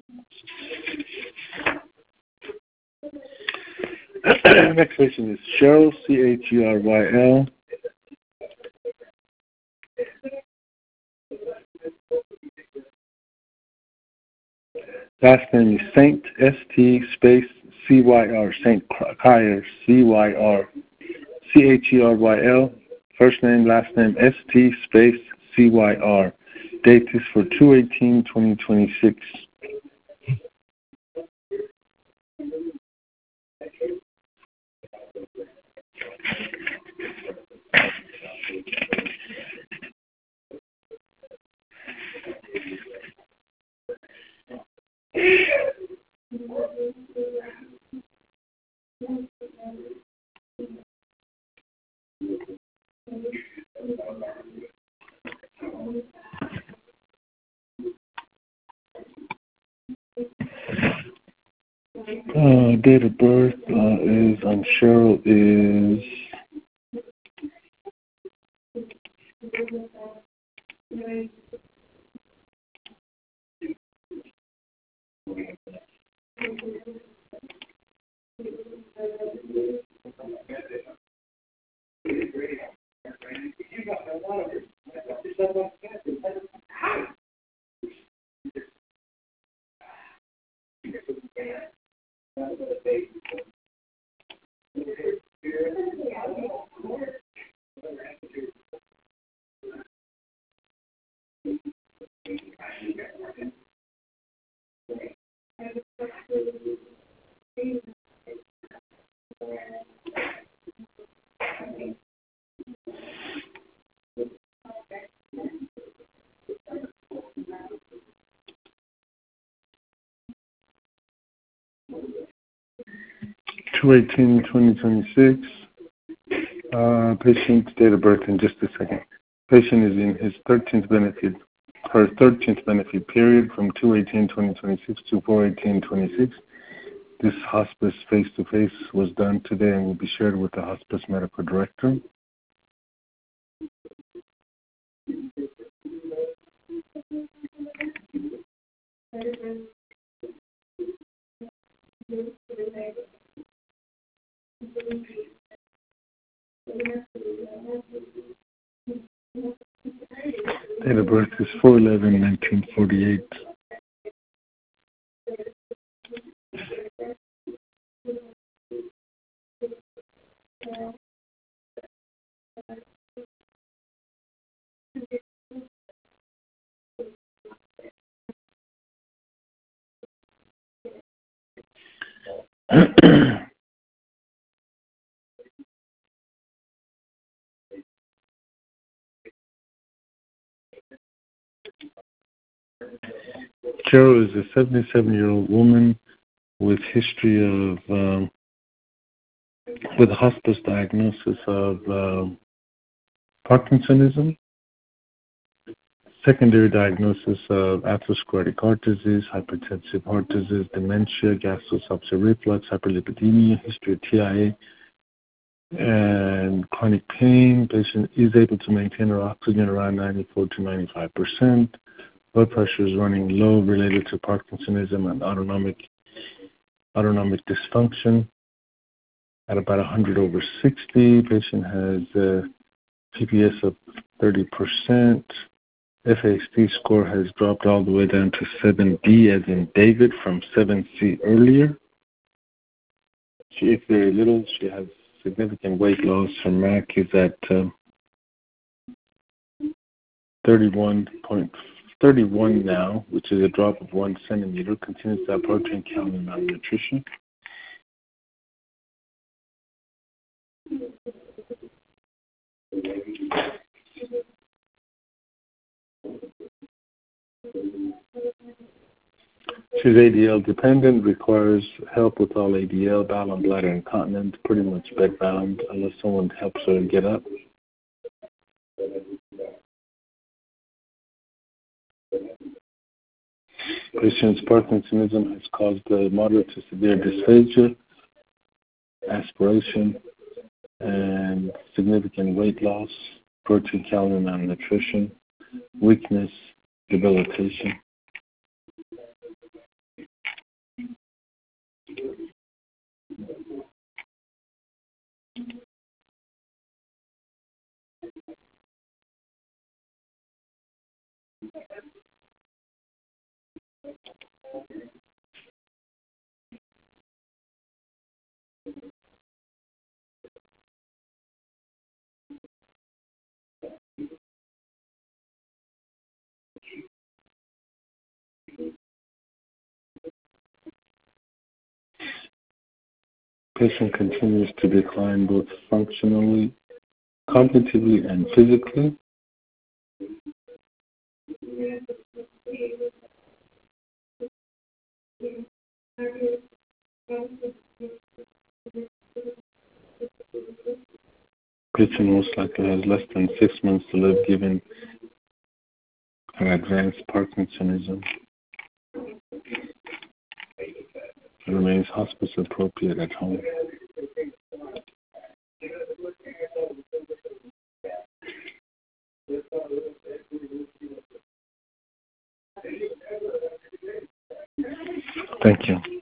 Next patient is Cheryl, Cheryl. Last name is Saint, St space Cyr, Saint Cyr, Cyr, Cheryl. First name, last name, St space Cyr. Date is for 2/18/2026. Date of birth is on Cheryl is two 2026. Patient's date of birth in just a second. Patient is in his 13th benefit, her 13th benefit period from 2/18/2026 to 4/18/26. This hospice face-to-face was done today and will be shared with the hospice medical director. Date of birth is 4/11/1948. Cheryl is a 77-year-old woman with history of with a hospice diagnosis of Parkinsonism, secondary diagnosis of atherosclerotic heart disease, hypertensive heart disease, dementia, gastroesophageal reflux, hyperlipidemia, history of TIA, and chronic pain. Patient is able to maintain her oxygen around 94 to 95%. Blood pressure is running low related to Parkinsonism and autonomic dysfunction at about 100/60. Patient has a PPS of 30%. FASD score has dropped all the way down to 7D as in David from 7C earlier. She is very little. She has significant weight loss. Her MAC is at 31 now, which is a drop of 1 centimeter. Continues to have protein count and malnutrition. She's ADL dependent, requires help with all ADL, bowel and bladder incontinence, pretty much bedbound unless someone helps her get up. Patient's Parkinsonism has caused moderate to severe dysphagia, aspiration, and significant weight loss, protein, calorie malnutrition, weakness, debilitation. Patient continues to decline both functionally, cognitively, and physically. Patient most likely has less than 6 months to live given an advanced Parkinsonism. Remains hospice appropriate at home. Thank you.